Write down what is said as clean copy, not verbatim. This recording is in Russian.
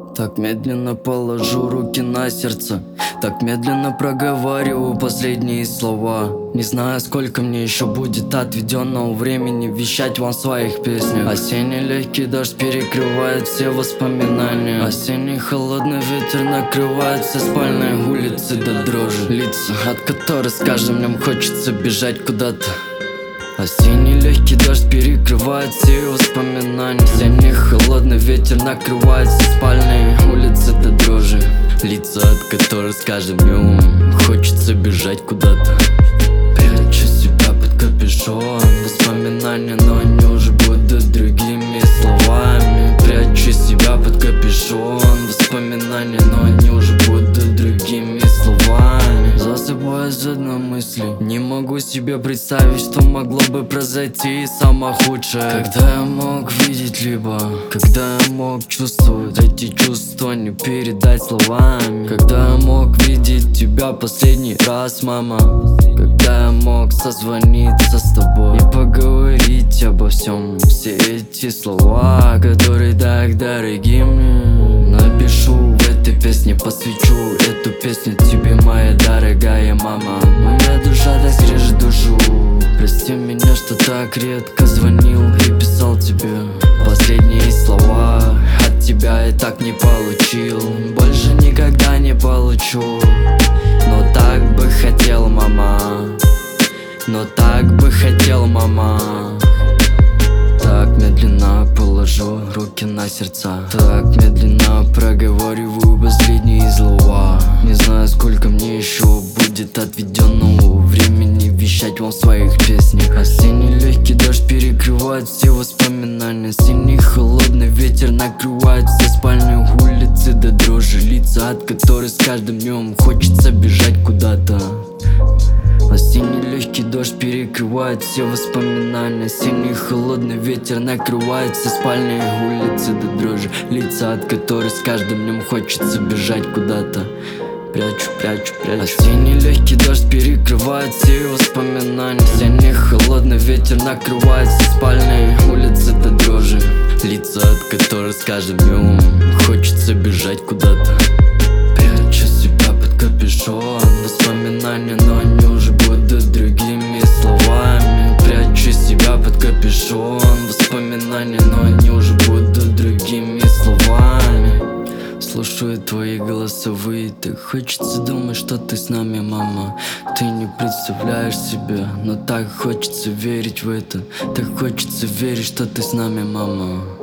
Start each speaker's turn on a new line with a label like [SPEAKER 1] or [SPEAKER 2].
[SPEAKER 1] Так медленно положу руки на сердце, так медленно проговариваю последние слова. Не знаю, сколько мне еще будет отведенного времени вещать вам в своих песнях. Осенний легкий дождь перекрывает все воспоминания. Осенний холодный ветер накрывает все спальные улицы до дрожи. Лица, от которых с каждым днем хочется бежать куда-то. Осенний легкий дождь перекрывает все воспоминания. Осенний холодный ветер накрывает все спальные улицы до дрожи. Лица, от которых с каждым днем хочется бежать куда-то. Прячу себя под капюшон воспоминания, но они уже будут другими словами. Прячу себя под капюшон воспоминания, но они уже будут другими словами. Засыпаю с одной мыслью, не могу себе представить, что могло бы произойти самое худшее. Когда я мог видеть, либо когда я мог чувствовать, эти чувства не передать словами. Когда я мог видеть тебя последний раз, мама. Когда я мог созвониться с тобой и поговорить обо всем. Все эти слова, которые так дороги мне, напишу в этой песне, посвящу эту песню тебе, моя дорогая мама. Моя душа так скрежет душу. Прости меня, что так редко звонил и писал тебе. Последние слова от тебя я так не получил, больше никогда не получу. Но так бы хотел, мама. Но так бы хотел, мама. Так медленно положу руки на сердца, так медленно проговариваю последние слова. Не знаю, сколько мне еще будет отведенного времени вещать вам в своих песнях. Осенний легкий дождь перекрывает все воспоминания. Осенний холодный ветер накрывает все спальные улицы до дрожи. Лица, от которых с каждым днем хочется бежать куда-то. Осенний легкий дождь перекрывает все воспоминания. Осенний холодный ветер накрывает все спальные улицы до дрожи. Лица, от которых с каждым днем хочется бежать куда-то. Прячу, прячу, прячу. Осенний легкий дождь перекрывает все воспоминания. Осенний холодный ветер накрывает все спальные улицы до дрожи. Лица, от которых с каждым днем хочется бежать куда-то. Прячу себя под капюшон воспоминания, но они уже будут другими словами. Прячу себя под капюшон воспоминания, но они уже будут другими словами. Слушаю твои голосовые, так хочется думать, что ты с нами, мама. Ты не представляешь себе, но так хочется верить в это. Так хочется верить, что ты с нами, мама.